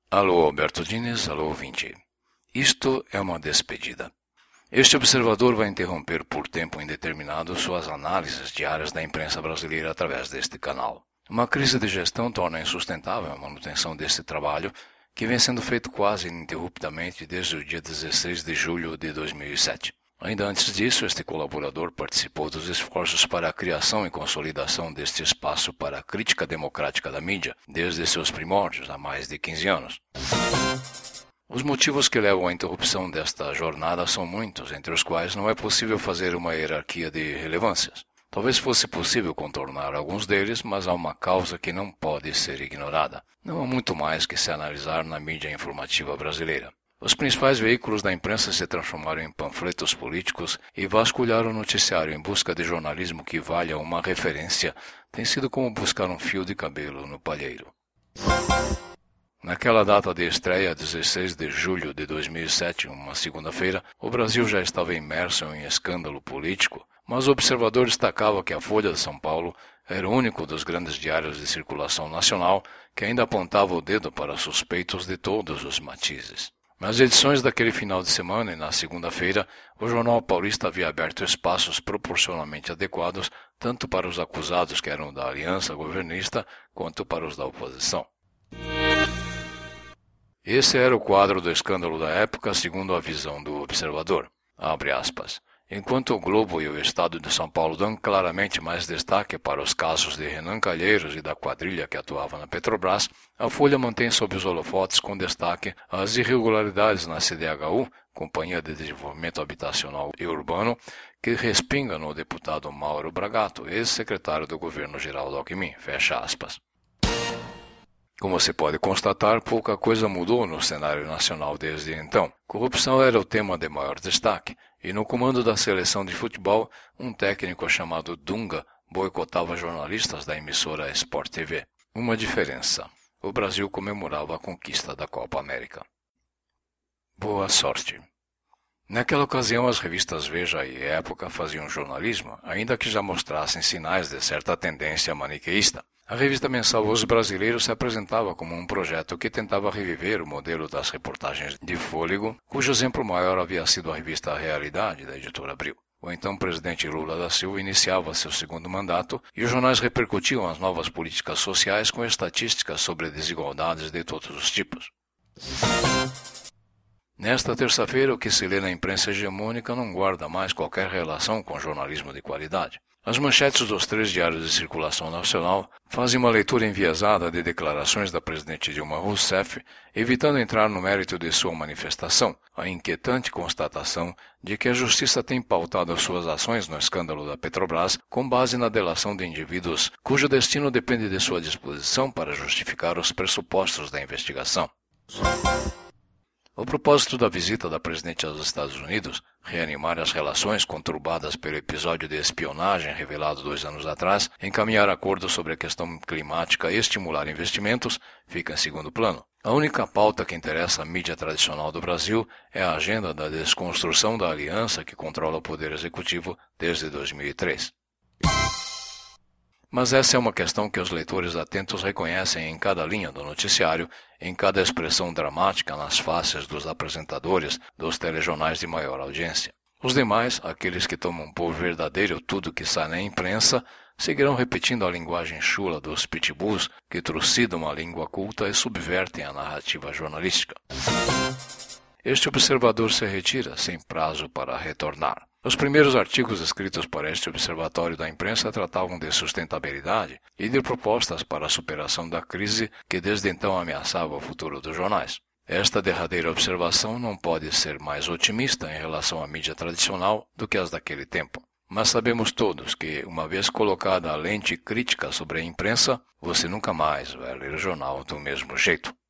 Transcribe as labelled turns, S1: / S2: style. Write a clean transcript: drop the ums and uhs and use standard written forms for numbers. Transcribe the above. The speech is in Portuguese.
S1: Alô, Alberto Diniz, alô, ouvinte. Isto é uma despedida. Este observador vai interromper por tempo indeterminado suas análises diárias da imprensa brasileira através deste canal. Uma crise de gestão torna insustentável a manutenção deste trabalho, que vem sendo feito quase ininterruptamente desde o dia 16 de julho de 2007. Ainda antes disso, este colaborador participou dos esforços para a criação e consolidação deste espaço para a crítica democrática da mídia, desde seus primórdios, há mais de 15 anos. Os motivos que levam à interrupção desta jornada são muitos, entre os quais não é possível fazer uma hierarquia de relevâncias. Talvez fosse possível contornar alguns deles, mas há uma causa que não pode ser ignorada. Não há muito mais que se analisar na mídia informativa brasileira. Os principais veículos da imprensa se transformaram em panfletos políticos e vasculhar o noticiário em busca de jornalismo que valha uma referência tem sido como buscar um fio de cabelo no palheiro. Naquela data de estreia, 16 de julho de 2007, uma segunda-feira, o Brasil já estava imerso em escândalo político, mas o observador destacava que a Folha de São Paulo era o único dos grandes diários de circulação nacional que ainda apontava o dedo para suspeitos de todos os matizes. Nas edições daquele final de semana e na segunda-feira, o jornal paulista havia aberto espaços proporcionalmente adequados tanto para os acusados que eram da aliança governista quanto para os da oposição. Esse era o quadro do escândalo da época, segundo a visão do observador. Abre aspas. Enquanto o Globo e o Estado de São Paulo dão claramente mais destaque para os casos de Renan Calheiros e da quadrilha que atuava na Petrobras, a Folha mantém sob os holofotes com destaque as irregularidades na CDHU, Companhia de Desenvolvimento Habitacional e Urbano, que respinga no deputado Mauro Bragato, ex-secretário do governo Geraldo Alckmin. Fecha aspas. Como se pode constatar, pouca coisa mudou no cenário nacional desde então. Corrupção era o tema de maior destaque, e no comando da seleção de futebol, um técnico chamado Dunga boicotava jornalistas da emissora Sport TV. Uma diferença: o Brasil comemorava a conquista da Copa América. Boa sorte. Naquela ocasião, as revistas Veja e Época faziam jornalismo, ainda que já mostrassem sinais de certa tendência maniqueísta. A revista mensal Os Brasileiros se apresentava como um projeto que tentava reviver o modelo das reportagens de fôlego, cujo exemplo maior havia sido a revista Realidade, da editora Abril. O então presidente Lula da Silva iniciava seu segundo mandato e os jornais repercutiam as novas políticas sociais com estatísticas sobre desigualdades de todos os tipos. Nesta terça-feira, o que se lê na imprensa hegemônica não guarda mais qualquer relação com jornalismo de qualidade. As manchetes dos 3 diários de circulação nacional fazem uma leitura enviesada de declarações da presidente Dilma Rousseff, evitando entrar no mérito de sua manifestação, a inquietante constatação de que a Justiça tem pautado suas ações no escândalo da Petrobras com base na delação de indivíduos cujo destino depende de sua disposição para justificar os pressupostos da investigação. O propósito da visita da presidente aos Estados Unidos, reanimar as relações conturbadas pelo episódio de espionagem revelado 2 anos atrás, encaminhar acordos sobre a questão climática e estimular investimentos, fica em segundo plano. A única pauta que interessa à mídia tradicional do Brasil é a agenda da desconstrução da aliança que controla o poder executivo desde 2003. Mas essa é uma questão que os leitores atentos reconhecem em cada linha do noticiário, em cada expressão dramática nas faces dos apresentadores dos telejornais de maior audiência. Os demais, aqueles que tomam por verdadeiro tudo que sai na imprensa, seguirão repetindo a linguagem chula dos pitbulls que trucidam a língua culta e subvertem a narrativa jornalística. Este observador se retira sem prazo para retornar. Os primeiros artigos escritos para este observatório da imprensa tratavam de sustentabilidade e de propostas para a superação da crise que desde então ameaçava o futuro dos jornais. Esta derradeira observação não pode ser mais otimista em relação à mídia tradicional do que as daquele tempo. Mas sabemos todos que, uma vez colocada a lente crítica sobre a imprensa, você nunca mais vai ler o jornal do mesmo jeito.